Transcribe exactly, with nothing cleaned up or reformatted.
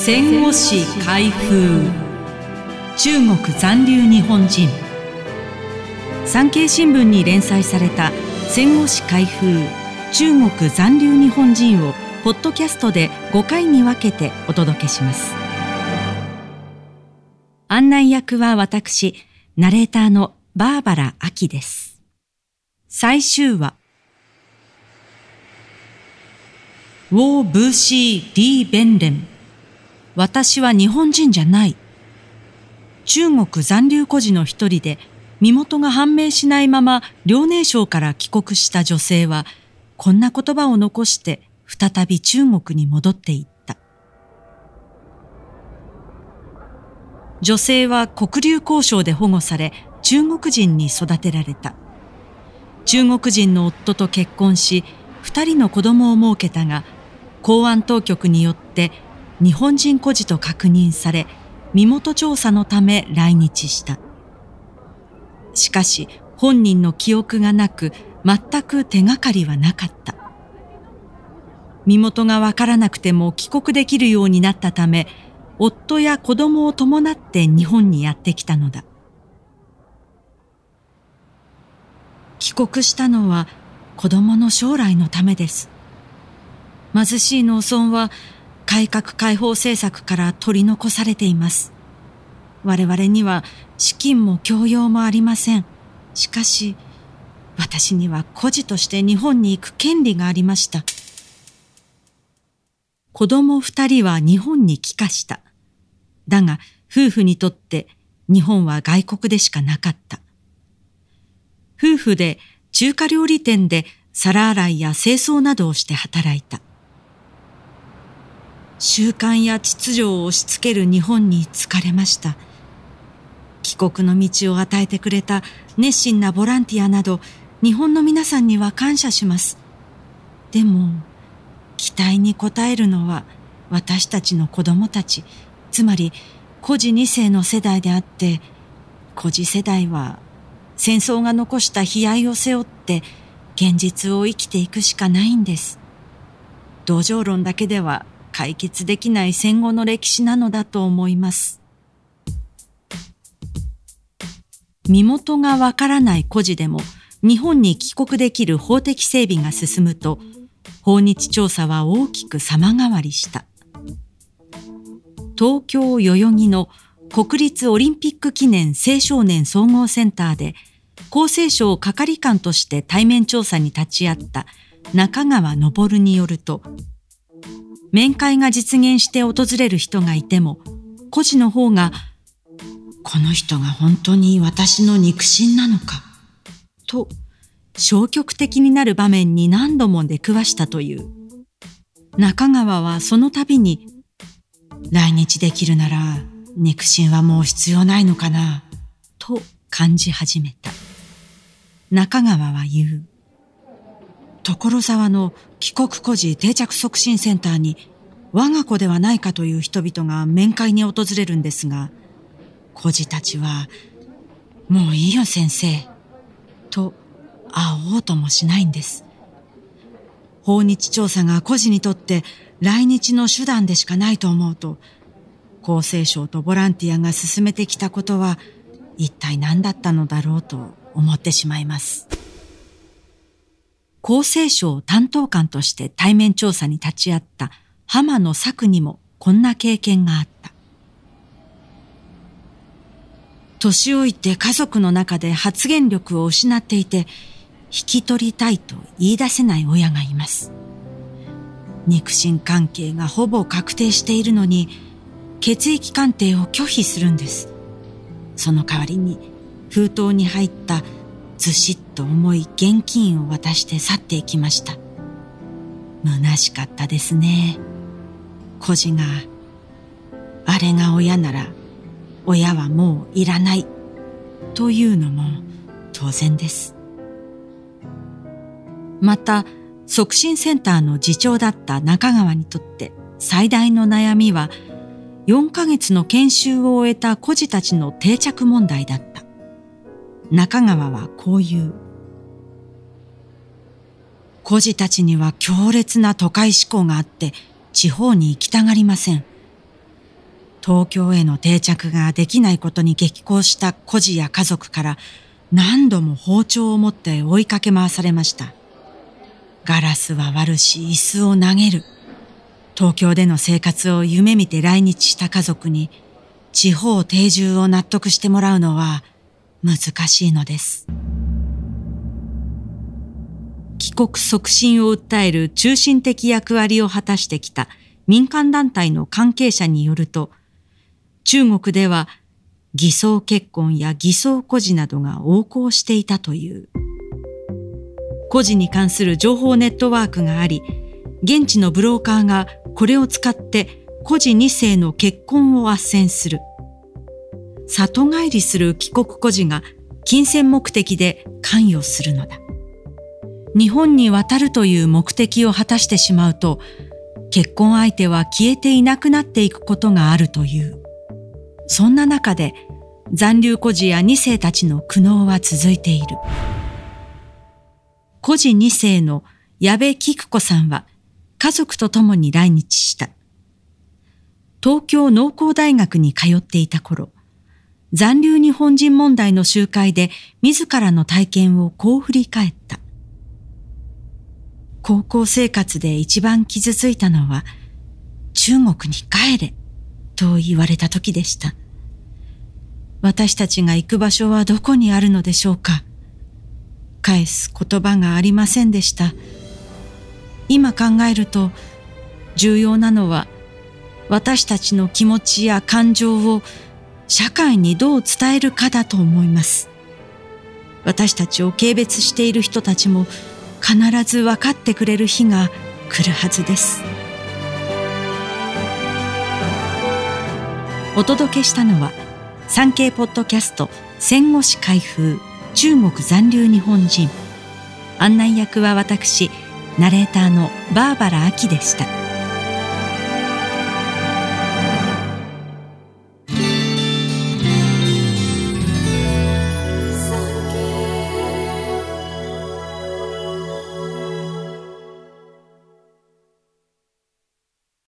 戦後史開封。中国残留日本人。産経新聞に連載された戦後史開封中国残留日本人をポッドキャストでごかいに分けてお届けします。案内役は私、ナレーターのバーバラ・アキです。最終話。ウォー・ブーシー・リー・ベンレン。私は日本人じゃない。中国残留孤児の一人で、身元が判明しないまま遼寧省から帰国した女性は、こんな言葉を残して再び中国に戻っていった。女性は黒竜江省で保護され、中国人に育てられた。中国人の夫と結婚し、二人の子供を設けたが、公安当局によって日本人孤児と確認され、身元調査のため来日した。しかし本人の記憶がなく、全く手がかりはなかった。身元がわからなくても帰国できるようになったため、夫や子供を伴って日本にやってきたのだ。帰国したのは子供の将来のためです。貧しい農村は改革開放政策から取り残されています。我々には資金も教養もありません。しかし、私には孤児として日本に行く権利がありました。子供二人は日本に帰化した。だが、夫婦にとって日本は外国でしかなかった。夫婦で中華料理店で皿洗いや清掃などをして働いた。習慣や秩序を押し付ける日本に疲れました。帰国の道を与えてくれた熱心なボランティアなど、日本の皆さんには感謝します。でも、期待に応えるのは私たちの子供たち、つまり孤児二世の世代であって、孤児世代は戦争が残した悲哀を背負って現実を生きていくしかないんです。同情論だけでは解決できない戦後の歴史なのだと思います。身元がわからない孤児でも日本に帰国できる法的整備が進むと、訪日調査は大きく様変わりした。東京代々木の国立オリンピック記念青少年総合センターで、厚生省係官として対面調査に立ち会った中川昇によると、面会が実現して訪れる人がいても、孤児の方が、この人が本当に私の肉親なのか、と消極的になる場面に何度も出くわしたという。中川はその度に、来日できるなら肉親はもう必要ないのかな、と感じ始めた。中川は言う。所沢の帰国孤児定着促進センターに我が子ではないかという人々が面会に訪れるんですが、孤児たちは、もういいよ先生、と会おうともしないんです。訪日調査が孤児にとって来日の手段でしかないと思うと、厚生省とボランティアが進めてきたことは一体何だったのだろうと思ってしまいます。厚生省担当官として対面調査に立ち会った浜野作にもこんな経験があった。年老いて家族の中で発言力を失っていて、引き取りたいと言い出せない親がいます。肉親関係がほぼ確定しているのに、血液鑑定を拒否するんです。その代わりに封筒に入ったずしっと重い現金を渡して去っていきました。虚しかったですね。孤児が、あれが親なら親はもういらないというのも当然です。また、促進センターの次長だった中川にとって最大の悩みは、よんかげつの研修を終えた孤児たちの定着問題だった。中川はこう言う。孤児たちには強烈な都会志向があって地方に行きたがりません。 東京への定着ができないことに激高した孤児や家族から何度も包丁を持って追いかけ回されました。ガラスは割るし椅子を投げる。東京での生活を夢見て来日した家族に地方定住を納得してもらうのは難しいのです。帰国促進を訴える中心的役割を果たしてきた民間団体の関係者によると、中国では偽装結婚や偽装孤児などが横行していたという。孤児に関する情報ネットワークがあり、現地のブローカーがこれを使って孤児に世の結婚を斡旋する。里帰りする帰国孤児が金銭目的で関与するのだ。日本に渡るという目的を果たしてしまうと、結婚相手は消えていなくなっていくことがあるという。そんな中で残留孤児やに世たちの苦悩は続いている。孤児に世の矢部菊子さんは家族と共に来日した。東京農工大学に通っていた頃、残留日本人問題の集会で自らの体験をこう振り返った。高校生活で一番傷ついたのは、中国に帰れと言われた時でした。私たちが行く場所はどこにあるのでしょうか。返す言葉がありませんでした。今考えると、重要なのは私たちの気持ちや感情を社会にどう伝えるかだと思います。私たちを軽蔑している人たちも必ず分かってくれる日が来るはずです。お届けしたのは産経ポッドキャスト戦後史開封中国残留日本人。案内役は私ナレーターのバーバラ・アキでした。